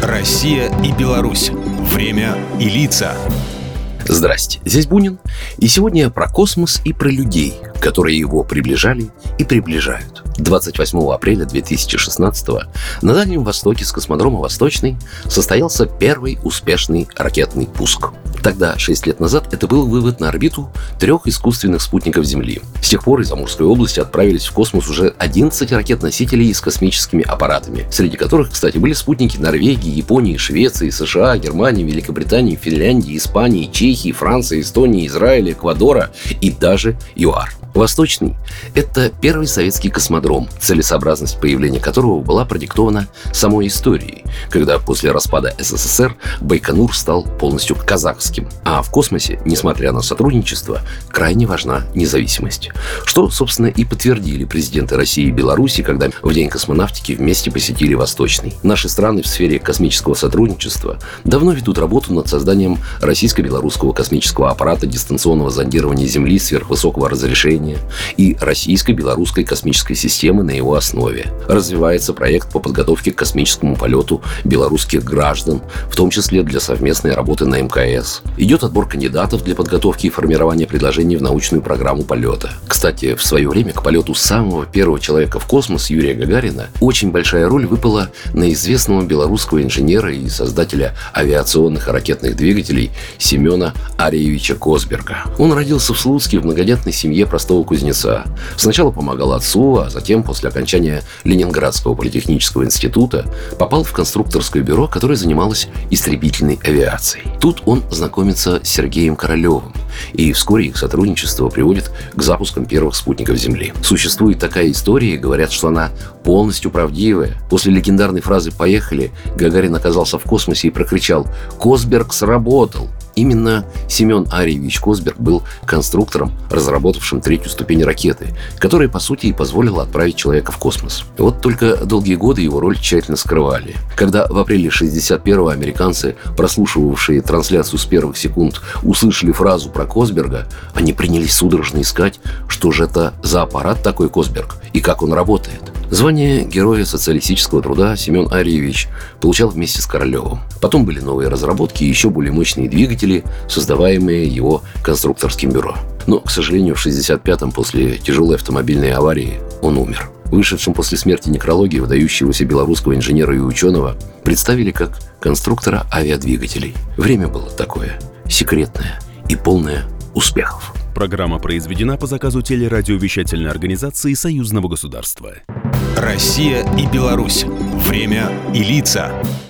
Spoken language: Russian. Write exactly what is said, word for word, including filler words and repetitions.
Россия и Беларусь. Время и лица. Здрасте, здесь Бунин. И сегодня про космос и про людей, которые его приближали и приближают. двадцать восьмого апреля две тысячи шестнадцатого на Дальнем Востоке с космодрома «Восточный» состоялся первый успешный ракетный пуск. Тогда, шесть лет назад, это был вывод на орбиту трех искусственных спутников Земли. С тех пор из Амурской области отправились в космос уже одиннадцать ракет-носителей с космическими аппаратами, среди которых, кстати, были спутники Норвегии, Японии, Швеции, США, Германии, Великобритании, Финляндии, Испании, Чехии, Франции, Эстонии, Израиля, Эквадора и даже ЮАР. «Восточный» — это первый советский космодром, целесообразность появления которого была продиктована самой историей, когда после распада СССР Байконур стал полностью казахским. А в космосе, несмотря на сотрудничество, крайне важна независимость. Что, собственно, и подтвердили президенты России и Беларуси, когда в День космонавтики вместе посетили «Восточный». Наши страны в сфере космического сотрудничества давно ведут работу над созданием российско-белорусского космического аппарата дистанционного зондирования Земли сверхвысокого разрешения и российско-белорусской космической системы на его основе. Развивается проект по подготовке к космическому полету белорусских граждан, в том числе для совместной работы на эм ка эс. Идет отбор кандидатов для подготовки и формирования предложений в научную программу полета. Кстати, в свое время к полету самого первого человека в космос Юрия Гагарина очень большая роль выпала на известного белорусского инженера и создателя авиационных и ракетных двигателей Семена Арьевича Косберга. Он родился в Слуцке в многодетной семье простого кузнеца. Сначала помогал отцу, а затем, после окончания Ленинградского политехнического института, попал в конструкторское бюро, которое занималось истребительной авиацией. Тут он знакомится с Сергеем Королевым, и вскоре их сотрудничество приводит к запускам первых спутников Земли. Существует такая история, и говорят, что она полностью правдивая. После легендарной фразы «Поехали» Гагарин оказался в космосе и прокричал: «Косберг сработал!». Именно Семен Арьевич Косберг был конструктором, разработавшим третью ступень ракеты, которая, по сути, и позволила отправить человека в космос. Вот только долгие годы его роль тщательно скрывали. Когда в апреле шестьдесят первого американцы, прослушивавшие трансляцию с первых секунд, услышали фразу про Косберга, они принялись судорожно искать, что же это за аппарат такой Косберг и как он работает. Звание Героя социалистического труда Семен Арьевич получал вместе с Королевым. Потом были новые разработки и еще более мощные двигатели, создаваемые его конструкторским бюро. Но, к сожалению, в шестьдесят пятом, после тяжелой автомобильной аварии, он умер. Вышедшим после смерти некрологии выдающегося белорусского инженера и ученого представили как конструктора авиадвигателей. Время было такое, секретное и полное успехов. Программа произведена по заказу телерадиовещательной организации Союзного государства. Россия и Беларусь. Время и лица.